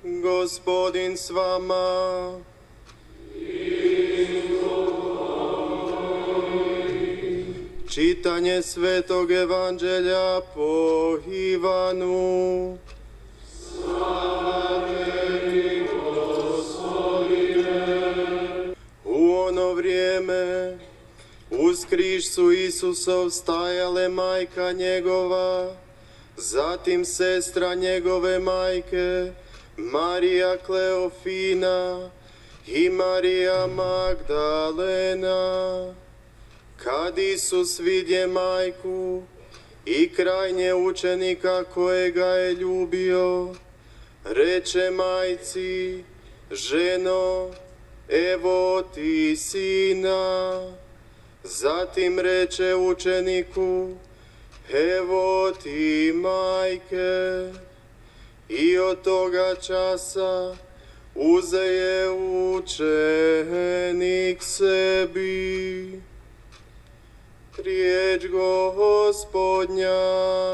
Gospodin s vama. Čitanje Svetog Evanđelja po Ivanu. Slava tebi, Gospodine. U ono vrijeme uz križ su Isusov stajale majka njegova, zatim sestra njegove majke, Marija Kleofina i Marija Magdalena. Kad Isus vidje majku i krajnje učenika kojega je ljubio, reče majci: ženo, evo ti sina. Zatim reče učeniku: evo ti majke. I od toga časa uze je učenik sebi. Riječ Gospodnja.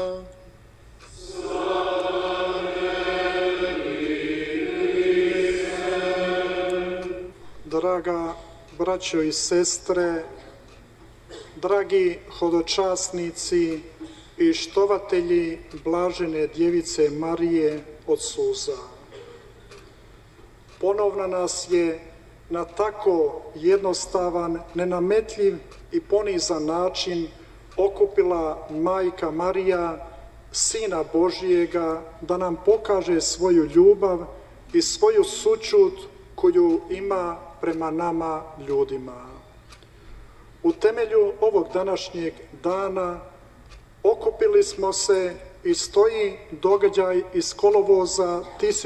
Draga braćo i sestre, dragi hodočasnici i štovatelji blažene djevice Marije od suza. Ponovno nas je na tako jednostavan, nenametljiv i ponizan način okupila majka Marija, Sina Božijega, da nam pokaže svoju ljubav i svoju sućut koju ima prema nama ljudima. U temelju ovog današnjeg dana okupili smo se i stoji događaj iz kolovoza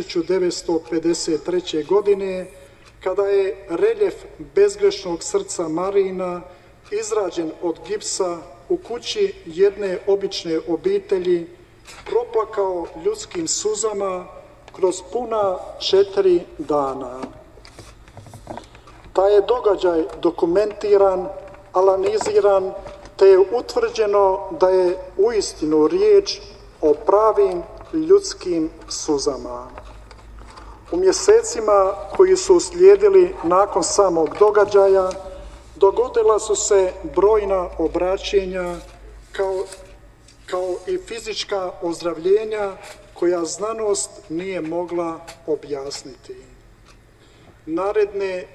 1953. godine, kada je reljef bezgrešnog srca Marijina izrađen od gipsa u kući jedne obične obitelji, proplakao ljudskim suzama kroz puna 4 dana. Taj je događaj dokumentiran, analiziran, te je utvrđeno da je uistinu riječ o pravim ljudskim suzama. U mjesecima koji su uslijedili nakon samog događaja dogodila su se brojna obraćenja kao i fizička ozdravljenja koja znanost nije mogla objasniti. Naredne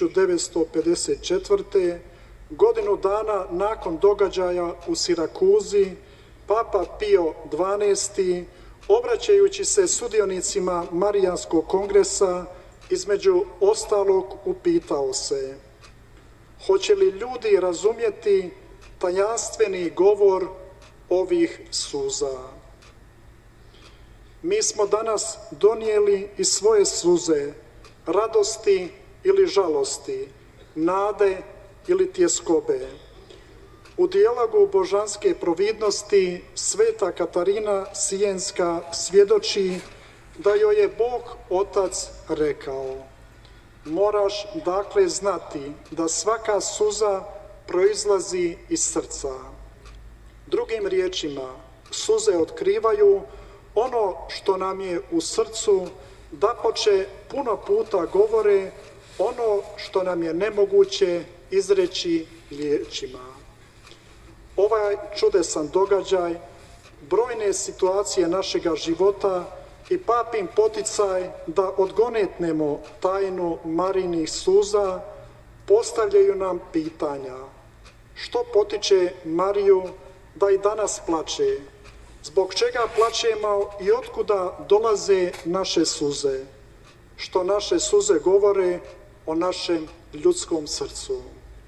1954. godinu dana nakon događaja u Sirakuzi, Papa Pio XII, obraćajući se sudionicima Marijanskog kongresa, između ostalog upitao se: hoće li ljudi razumjeti tajanstveni govor ovih suza? Mi smo danas donijeli i svoje suze, radosti ili žalosti, nade ili tjeskobe. U dijalogu božanske providnosti sveta Katarina Sijenska svjedoči da joj je Bog Otac rekao: moraš dakle znati da svaka suza proizlazi iz srca. Drugim riječima, suze otkrivaju ono što nam je u srcu, dapače puno puta govore ono što nam je nemoguće izreći riječima. Ovaj čudesan događaj, brojne situacije našega života i papin poticaj da odgonetnemo tajnu Marijinih suza postavljaju nam pitanja: što potiče Mariju da i danas plače? Zbog čega plačemo i otkuda dolaze naše suze? Što naše suze govore o našem ljudskom srcu?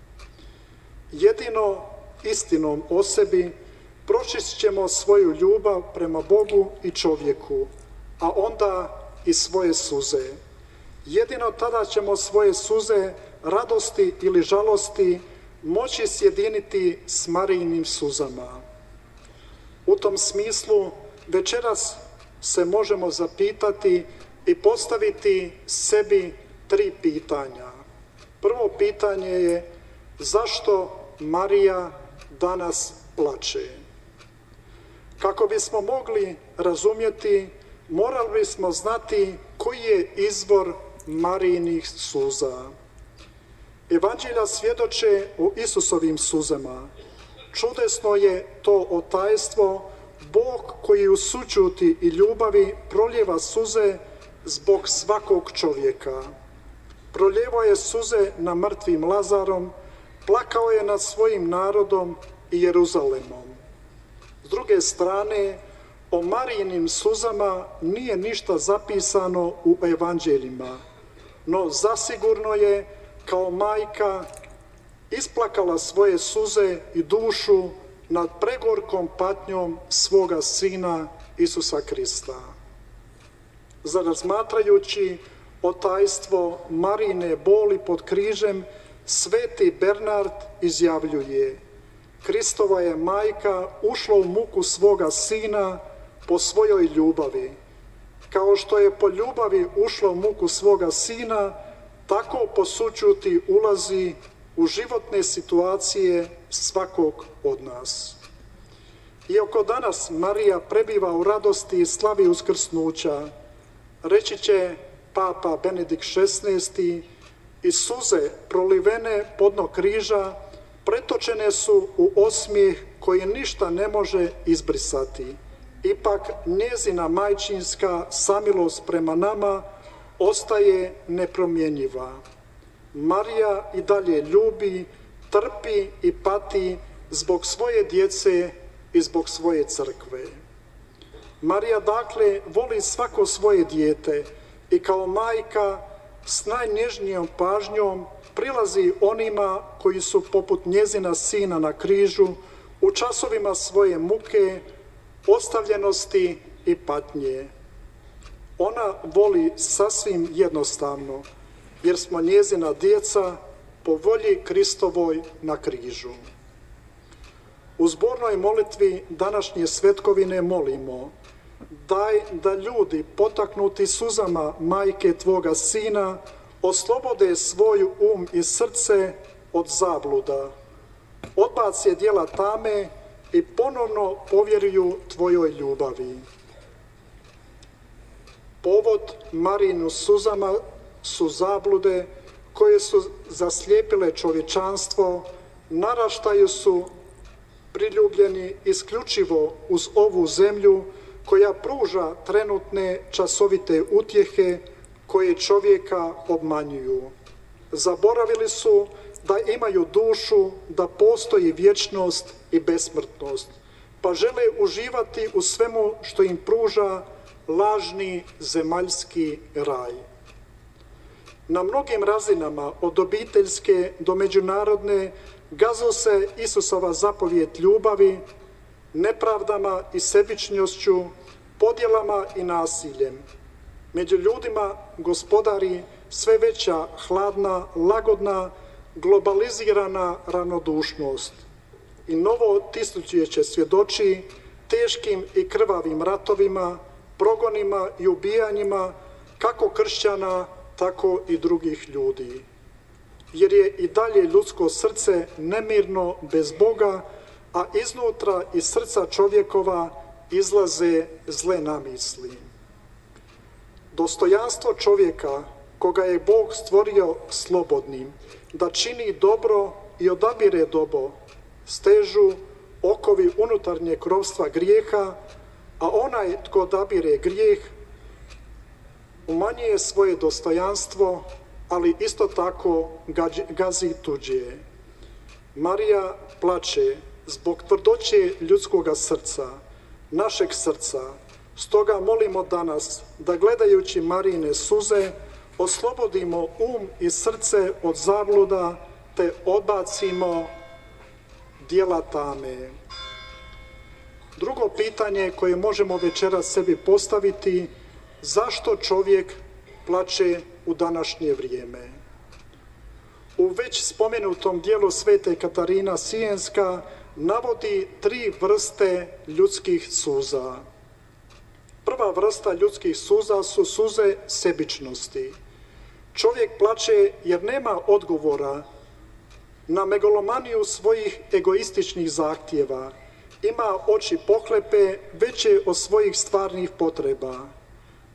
Jedino istinom o sebi pročistit ćemo svoju ljubav prema Bogu i čovjeku, a onda i svoje suze. Jedino tada ćemo svoje suze, radosti ili žalosti moći sjediniti s Marijinim suzama. U tom smislu večeras se možemo zapitati i postaviti sebi 3 pitanja. Prvo pitanje je: zašto Marija danas plače? Kako bismo mogli razumjeti, morali bismo znati koji je izvor Marijinih suza. Evanđelja svjedoče o Isusovim suzama. Čudesno je to otajstvo, Bog koji u sućuti i ljubavi proljeva suze zbog svakog čovjeka. Proljevao je suze na mrtvim Lazarom, plakao je nad svojim narodom i Jeruzalemom. S druge strane, o Marijinim suzama nije ništa zapisano u evanđeljima, no zasigurno je kao majka isplakala svoje suze i dušu nad pregorkom patnjom svoga sina Isusa Krista. Za razmatrajući otajstvo Marijine boli pod križem, sveti Bernard izjavljuje: Kristova je majka ušla u muku svoga sina po svojoj ljubavi. Kao što je po ljubavi ušla u muku svoga sina, tako po sućuti ulazi u životne situacije svakog od nas. Iako danas Marija prebiva u radosti i slavi uskrsnuća, reći će Papa Benedikt XVI, i suze prolivene pod dno križa pretočene su u osmijeh koji ništa ne može izbrisati. Ipak njezina majčinska samilost prema nama ostaje nepromjenjiva. Marija i dalje ljubi, trpi i pati zbog svoje djece i zbog svoje crkve. Marija dakle voli svako svoje dijete i kao majka s najnježnijom pažnjom prilazi onima koji su poput njezina sina na križu u časovima svoje muke, ostavljenosti i patnje. Ona voli sasvim jednostavno, jer smo njezina djeca po volji Kristovoj na križu. U zbornoj molitvi današnje svetkovine molimo: daj da ljudi potaknuti suzama majke Tvoga sina oslobode svoj i srce od zabluda, odbace djela tame i ponovno povjeruju Tvojoj ljubavi. Povod Marijinu suzama su zablude koje su zaslijepile čovječanstvo, naraštaju su priljubljeni isključivo uz ovu zemlju koja pruža trenutne časovite utjehe koje čovjeka obmanjuju. Zaboravili su da imaju dušu, da postoji vječnost i besmrtnost, pa žele uživati u svemu što im pruža lažni zemaljski raj. Na mnogim razinama, od obiteljske do međunarodne, gazo se Isusova zapovijed ljubavi, nepravdama i sebičnošću, podjelama i nasiljem. Među ljudima gospodari sve veća, hladna, lagodna, globalizirana ravnodušnost. I novo tisućljeće svjedoči teškim i krvavim ratovima, progonima i ubijanjima kako kršćana, tako i drugih ljudi. Jer je i dalje ljudsko srce nemirno bez Boga, a iznutra iz srca čovjekova izlaze zle namisli. Dostojanstvo čovjeka, koga je Bog stvorio slobodnim, da čini dobro i odabire dobro, stežu okovi unutarnjeg ropstva grijeha, a onaj tko odabire grijeh umanjuje svoje dostojanstvo, ali isto tako gazi tuđe. Marija plače zbog tvrdoće ljudskoga srca, našeg srca. Stoga molimo danas da gledajući Marijine suze oslobodimo i srce od zabluda te odbacimo djela tame. Drugo pitanje koje možemo večeras sebi postaviti: zašto čovjek plače u današnje vrijeme? U već spomenutom dijelu svete Katarina Sijenska navodi 3 vrste ljudskih suza. Prva vrsta ljudskih suza su suze sebičnosti. Čovjek plače jer nema odgovora na megalomaniju svojih egoističnih zahtjeva. Ima oči pohlepe veće od svojih stvarnih potreba.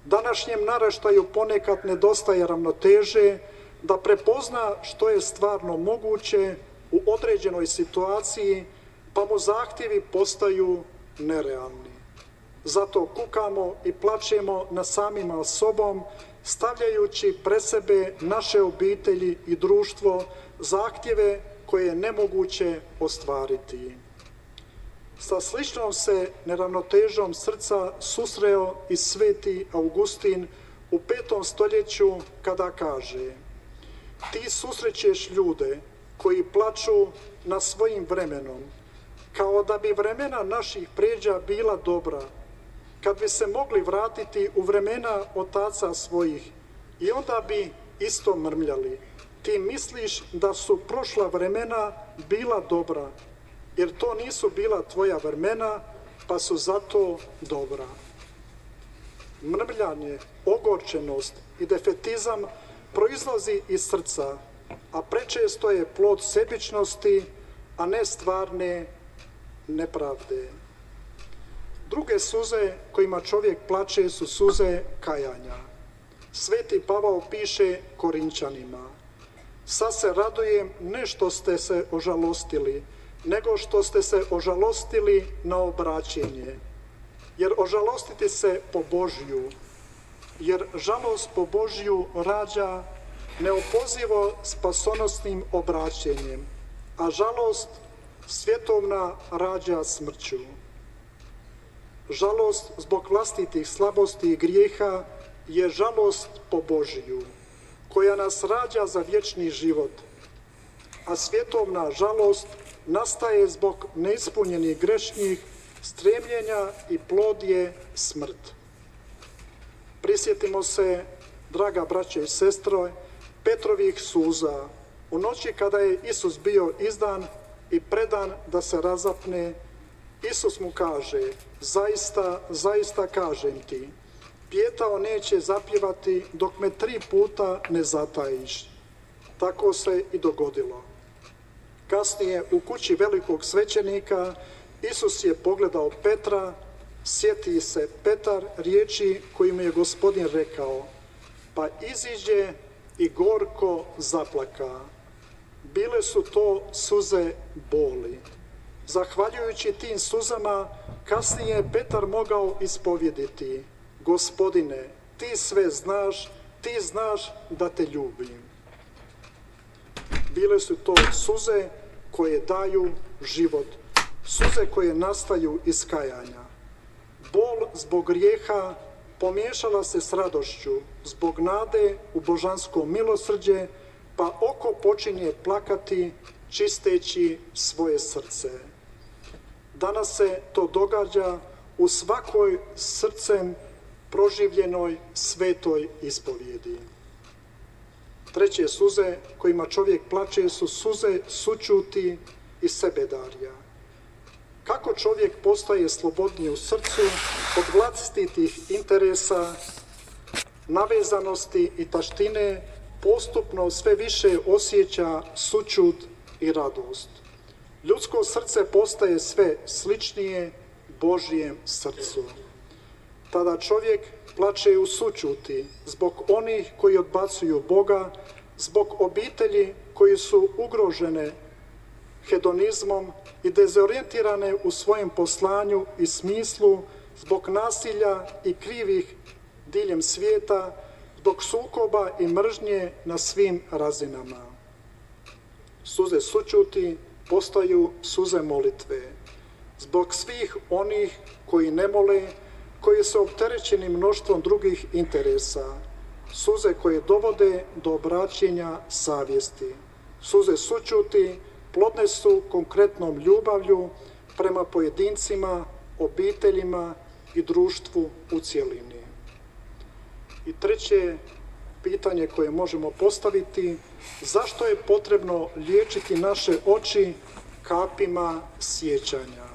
Današnjem naraštaju ponekad nedostaje ravnoteže da prepozna što je stvarno moguće u određenoj situaciji, pa mu zahtjevi postaju nerealni. Zato kukamo i plačemo na samima sobom, stavljajući pred sebe naše obitelji i društvo zahtjeve koje je nemoguće ostvariti. Sa sličnom se neravnotežom srca susreo i sveti Augustin u 5. stoljeću kada kaže: ti susrećeš ljude koji plaču nad svojim vremenom, kao da bi vremena naših pređa bila dobra, kad bi se mogli vratiti u vremena otaca svojih i onda bi isto mrmljali. Ti misliš da su prošla vremena bila dobra, jer to nisu bila tvoja vremena, pa su zato dobra. Mrmljanje, ogorčenost i defetizam proizlazi iz srca, a prečesto je plod sebičnosti, a ne stvarne nepravde. Druge suze kojima čovjek plače su suze kajanja. Sveti Pavao piše Korinčanima: sad se radujem ne što ste se ožalostili, nego što ste se ožalostili na obraćenje. Jer ožalostiti se po Božju, jer žalost po Božju rađa neopozivo spasonosnim obraćenjem, a žalost svjetovna rađa smrću. Žalost zbog vlastitih slabosti i grijeha je žalost po Božiju, koja nas rađa za vječni život, a svjetovna žalost nastaje zbog neispunjenih grešnih stremljenja i plod je smrt. Prisjetimo se, draga braće i sestre, Petrovih suza u noći kada je Isus bio izdan i predan da se razapne. Isus mu kaže: zaista, zaista kažem ti, pijetao neće zapjevati dok me 3 puta ne zatajiš. Tako se i dogodilo. Kasnije u kući velikog svećenika Isus je pogledao Petra, sjeti se Petar riječi kojim je Gospodin rekao, pa iziđe i gorko zaplaka. Bile su to suze boli. Zahvaljujući tim suzama, kasnije je Petar mogao ispovjediti: Gospodine, ti sve znaš, ti znaš da te ljubim. Bile su to suze koje daju život, suze koje nastaju iz kajanja. Bol zbog grijeha pomiješala se s radošću zbog nade u božansko milosrđe, pa oko počinje plakati čisteći svoje srce. Danas se to događa u svakoj srcem proživljenoj svetoj ispovjedi. Treće suze kojima čovjek plače su suze sućuti i sebedarja. Kako čovjek postaje slobodniji u srcu od vlastitih interesa, navezanosti i taštine, postupno sve više osjeća sućut i radost. Ljudsko srce postaje sve sličnije Božjem srcu. Tada čovjek plače u sućuti zbog onih koji odbacuju Boga, zbog obitelji koji su ugrožene hedonizmom i dezorijentirane u svojem poslanju i smislu, zbog nasilja i krivih diljem svijeta, zbog sukoba i mržnje na svim razinama. Suze sućuti postaju suze molitve. Zbog svih onih koji ne mole, koji su opterećeni mnoštvom drugih interesa, suze koje dovode do obraćenja savjesti. Suze sućuti plodne su konkretnom ljubavlju prema pojedincima, obiteljima i društvu u cjelini. I treće pitanje koje možemo postaviti: zašto je potrebno liječiti naše oči kapima sjećanja?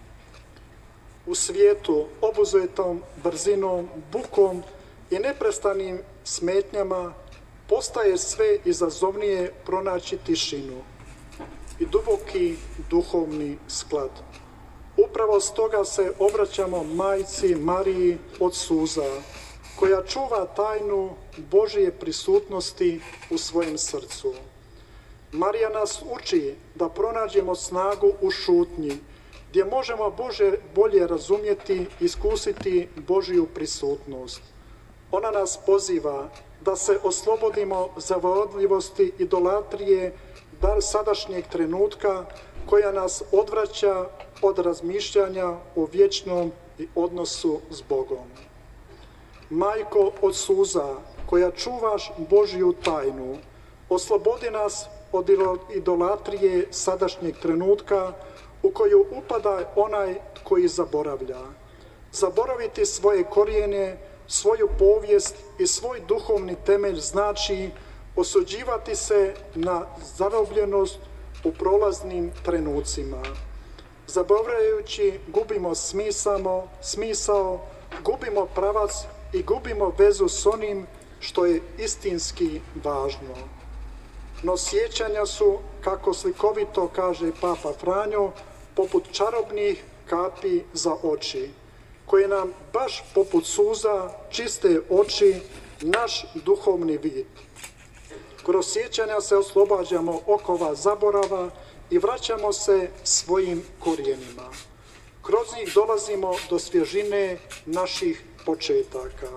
U svijetu obuzetom brzinom, bukom i neprestanim smetnjama postaje sve izazovnije pronaći tišinu i duboki duhovni sklad. Upravo stoga se obraćamo Majci Mariji od suza, koja čuva tajnu Božje prisutnosti u svojem srcu. Marija nas uči da pronađemo snagu u šutnji, gdje možemo bolje razumjeti i iskusiti Božju prisutnost. Ona nas poziva da se oslobodimo zavodljivosti idolatrije sadašnjeg trenutka koja nas odvraća od razmišljanja o vječnom odnosu s Bogom. Majko od suza, koja čuvaš Božju tajnu, oslobodi nas od idolatrije sadašnjeg trenutka u koju upada onaj koji zaboravlja. Zaboraviti svoje korijene, svoju povijest i svoj duhovni temelj znači osuđivati se na zarobljenost u prolaznim trenucima. Zaboravljajući gubimo smisao, gubimo pravac i gubimo vezu s onim što je istinski važno. No sjećanja su, kako slikovito kaže Papa Franjo, poput čarobnih kapi za oči, koje nam baš poput suza čiste oči naš duhovni vid. Kroz sjećanja se oslobađamo okova zaborava i vraćamo se svojim korijenima. Kroz njih dolazimo do svježine naših početaka.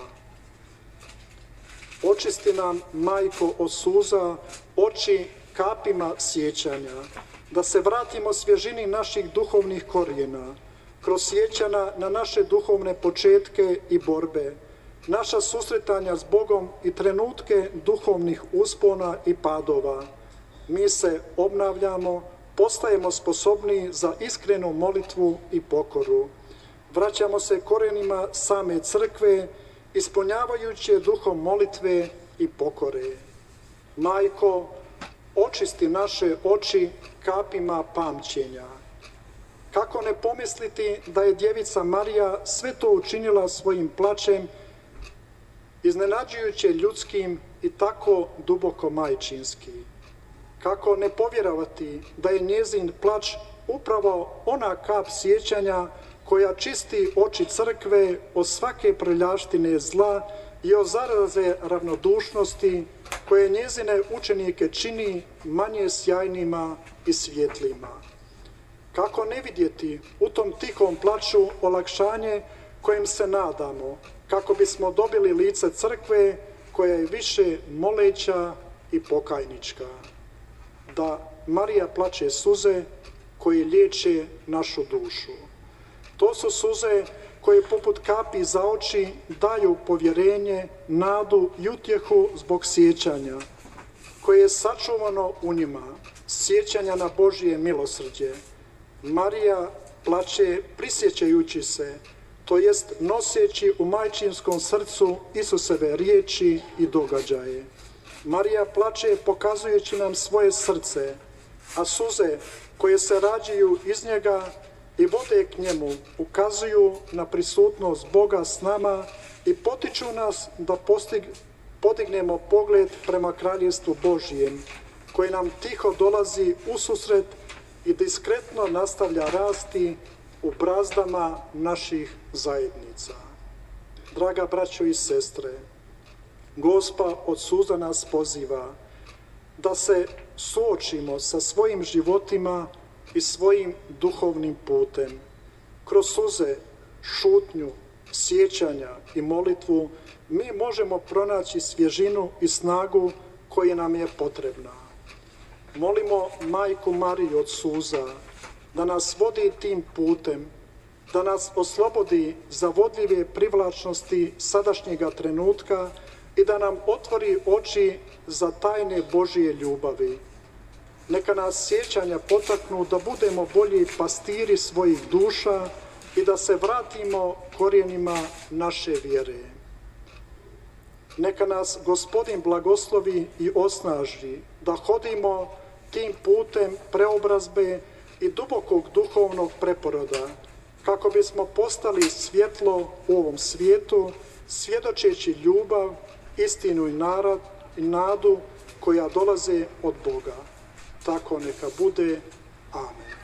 Očisti nam, Majko od suza, oči kapima sjećanja, da se vratimo svježini naših duhovnih korijena, kroz sjećanja na naše duhovne početke i borbe, naša susretanja s Bogom i trenutke duhovnih uspona i padova. Mi se obnavljamo, postajemo sposobni za iskrenu molitvu i pokoru. Vraćamo se korijenima same crkve, ispunjavajući duhom molitve i pokore. Majko, očisti naše oči kapima pamćenja. Kako ne pomisliti da je djevica Marija sve to učinila svojim plačem, iznenađujuće ljudskim i tako duboko majčinski? Kako ne povjerovati da je njezin plač upravo ona kap sjećanja koja čisti oči crkve od svake prljaštine zla i od zaraze ravnodušnosti koje njezine učenike čini manje sjajnima i svjetlima? Kako ne vidjeti u tom tihom plaču olakšanje kojim se nadamo, kako bismo dobili lice crkve koja je više moleća i pokajnička? Da Marija plače suze koje liječe našu dušu. To su suze koje poput kapi za oči daju povjerenje, nadu i utjehu zbog sjećanja, koje je sačuvano u njima, sjećanja na Božje milosrđe. Marija plače prisjećajući se, to jest noseći u majčinskom srcu Isusove riječi i događaje. Marija plače pokazujući nam svoje srce, a suze koje se rađaju iz njega i vode k njemu ukazuju na prisutnost Boga s nama i potiču nas da podignemo pogled prema kraljevstvu Božjem, koje nam tiho dolazi ususret i diskretno nastavlja rasti u brazdama naših zajednica. Draga braćo i sestre, Gospa od suza nas poziva da se suočimo sa svojim životima i svojim duhovnim putem. Kroz suze, šutnju, sjećanja i molitvu mi možemo pronaći svježinu i snagu koja nam je potrebna. Molimo Majku Mariju od suza da nas vodi tim putem, da nas oslobodi zavodljive privlačnosti sadašnjega trenutka i da nam otvori oči za tajne Božje ljubavi. Neka nas sjećanja potaknu da budemo bolji pastiri svojih duša i da se vratimo korijenima naše vjere. Neka nas Gospodin blagoslovi i osnaži da hodimo tim putem preobrazbe i dubokog duhovnog preporoda, kako bismo postali svjetlo u ovom svijetu, svjedočeći ljubav, istinu i nadu koja dolaze od Boga. Tako neka bude. Amen.